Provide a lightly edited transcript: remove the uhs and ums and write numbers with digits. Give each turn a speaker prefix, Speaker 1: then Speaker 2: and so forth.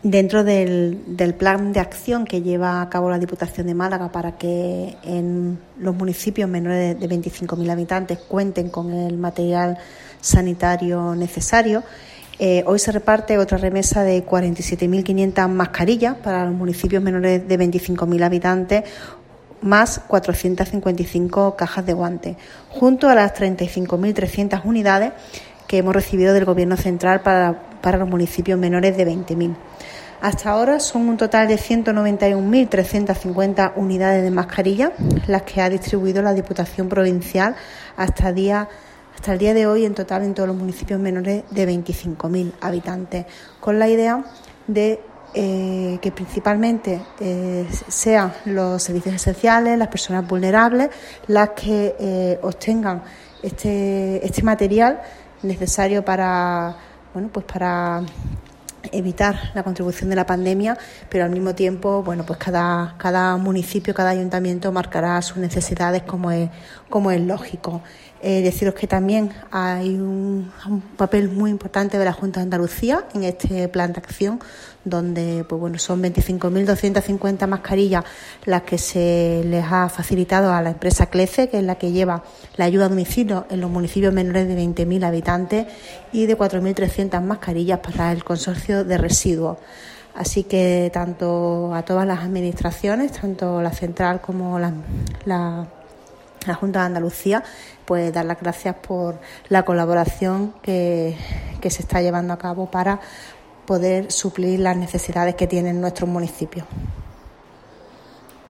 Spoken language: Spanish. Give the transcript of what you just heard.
Speaker 1: Dentro del plan de acción que lleva a cabo la Diputación de Málaga para que en los municipios menores de 25.000 habitantes cuenten con el material sanitario necesario, hoy se reparte otra remesa de 47.500 mascarillas para los municipios menores de 25.000 habitantes, más 455 cajas de guantes, junto a las 35.300 unidades que hemos recibido del Gobierno central para los municipios menores de 20.000. Hasta ahora son un total de 191.350 unidades de mascarillas las que ha distribuido la Diputación Provincial hasta el día de hoy, en total en todos los municipios menores de 25.000 habitantes, con la idea de que principalmente sean los servicios esenciales, las personas vulnerables, las que obtengan este material necesario para evitar la contribución de la pandemia, pero al mismo tiempo, cada municipio, cada ayuntamiento marcará sus necesidades como es lógico. Deciros que también hay un papel muy importante de la Junta de Andalucía en este plan de acción, donde son 25.250 mascarillas las que se les ha facilitado a la empresa CLECE, que es la que lleva la ayuda a domicilio en los municipios menores de 20.000 habitantes, y de 4.300 mascarillas para el consorcio de residuos. Así que tanto a todas las administraciones, tanto la central como la Junta de Andalucía, pues dar las gracias por la colaboración que se está llevando a cabo para poder suplir las necesidades que tienen nuestros municipios.